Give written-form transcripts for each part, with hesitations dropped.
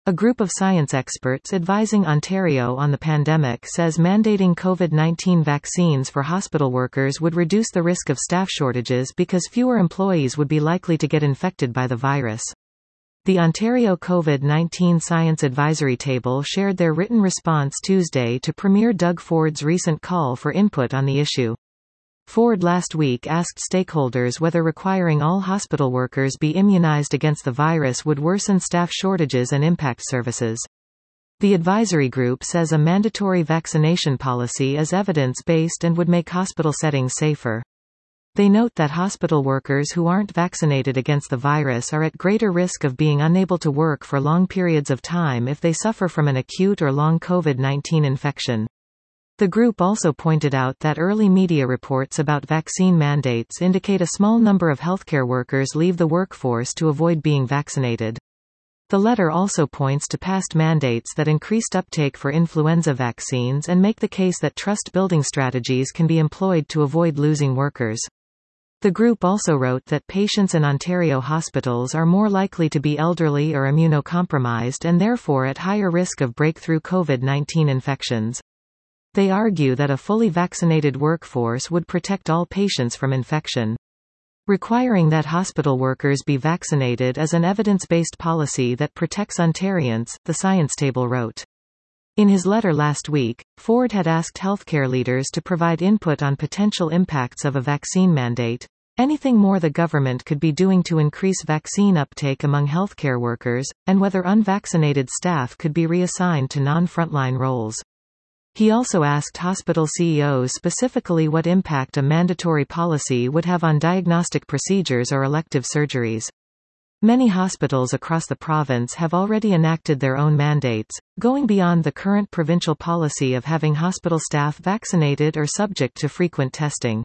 A group of science experts advising Ontario on the pandemic says mandating COVID-19 vaccines for hospital workers would reduce the risk of staff shortages because fewer employees would be likely to get infected by the virus. The Ontario COVID-19 Science Advisory Table shared their written response Tuesday to Premier Doug Ford's recent call for input on the issue. Ford last week asked stakeholders whether requiring all hospital workers be immunized against the virus would worsen staff shortages and impact services. The advisory group says a mandatory vaccination policy is evidence-based and would make hospital settings safer. They note that hospital workers who aren't vaccinated against the virus are at greater risk of being unable to work for long periods of time if they suffer from an acute or long COVID-19 infection. The group also pointed out that early media reports about vaccine mandates indicate a small number of healthcare workers leave the workforce to avoid being vaccinated. The letter also points to past mandates that increased uptake for influenza vaccines and make the case that trust-building strategies can be employed to avoid losing workers. The group also wrote that patients in Ontario hospitals are more likely to be elderly or immunocompromised and therefore at higher risk of breakthrough COVID-19 infections. They argue that a fully vaccinated workforce would protect all patients from infection. Requiring that hospital workers be vaccinated is an evidence-based policy that protects Ontarians, the Science Table wrote. In his letter last week, Ford had asked healthcare leaders to provide input on potential impacts of a vaccine mandate, anything more the government could be doing to increase vaccine uptake among healthcare workers, and whether unvaccinated staff could be reassigned to non-frontline roles. He also asked hospital CEOs specifically what impact a mandatory policy would have on diagnostic procedures or elective surgeries. Many hospitals across the province have already enacted their own mandates, going beyond the current provincial policy of having hospital staff vaccinated or subject to frequent testing.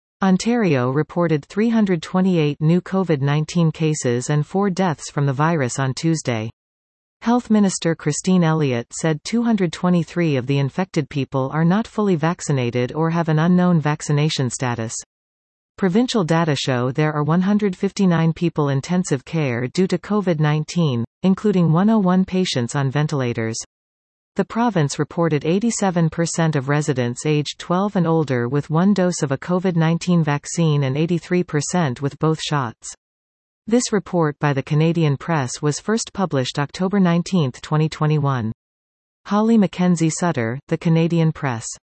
Ontario reported 328 new COVID-19 cases and 4 deaths from the virus on Tuesday. Health Minister Christine Elliott said 223 of the infected people are not fully vaccinated or have an unknown vaccination status. Provincial data show there are 159 people in intensive care due to COVID-19, including 101 patients on ventilators. The province reported 87% of residents aged 12 and older with 1 dose of a COVID-19 vaccine and 83% with both shots. This report by the Canadian Press was first published October 19, 2021. Holly Mackenzie Sutter, The Canadian Press.